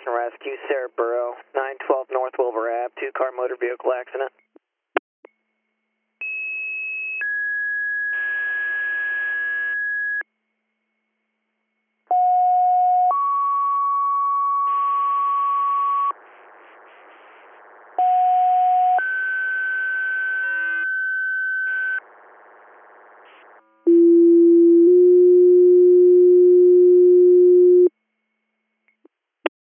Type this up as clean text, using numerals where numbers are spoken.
and rescue, Sarah Burrow, 912 North Wilbur Ave, two-car motor vehicle accident.